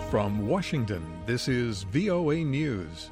From Washington, this is VOA News.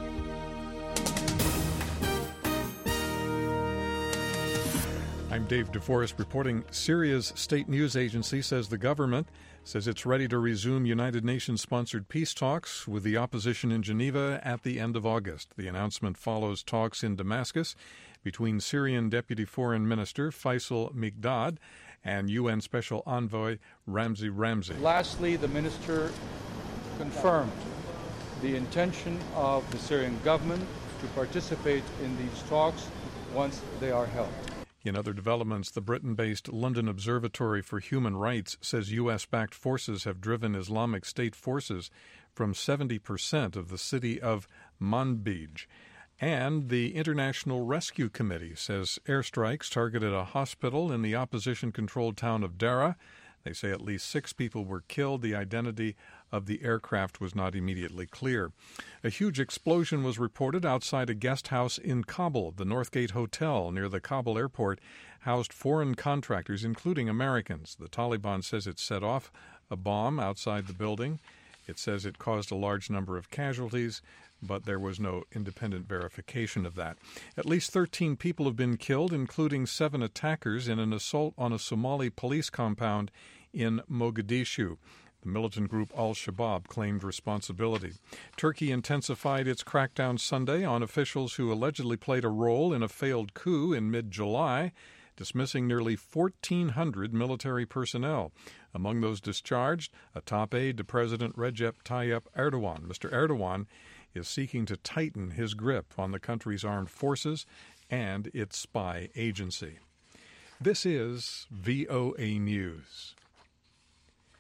I'm Dave DeForest reporting. Syria's state news agency says the government says it's ready to resume United Nations-sponsored peace talks with the opposition in Geneva at the end of August. The announcement follows talks in Damascus between Syrian Deputy Foreign Minister Faisal Mikdad and UN Special Envoy Ramzi. Lastly, the minister confirmed the intention of the Syrian government to participate in these talks once they are held. In other developments, the Britain-based London Observatory for Human Rights says U.S.-backed forces have driven Islamic State forces from 70% of the city of Manbij. And the International Rescue Committee says airstrikes targeted a hospital in the opposition-controlled town of Dara. They say at least 6 people were killed. The identity of the aircraft was not immediately clear. A huge explosion was reported outside a guest house in Kabul. The Northgate Hotel near the Kabul airport housed foreign contractors, including Americans. The Taliban says it set off a bomb outside the building. It says it caused a large number of casualties, but there was no independent verification of that. At least 13 people have been killed, including 7 attackers in an assault on a Somali police compound in Mogadishu. The militant group Al-Shabaab claimed responsibility. Turkey intensified its crackdown Sunday on officials who allegedly played a role in a failed coup in mid-July, dismissing nearly 1,400 military personnel. Among those discharged, a top aide to President Recep Tayyip Erdogan. Mr. Erdogan is seeking to tighten his grip on the country's armed forces and its spy agency. This is VOA News.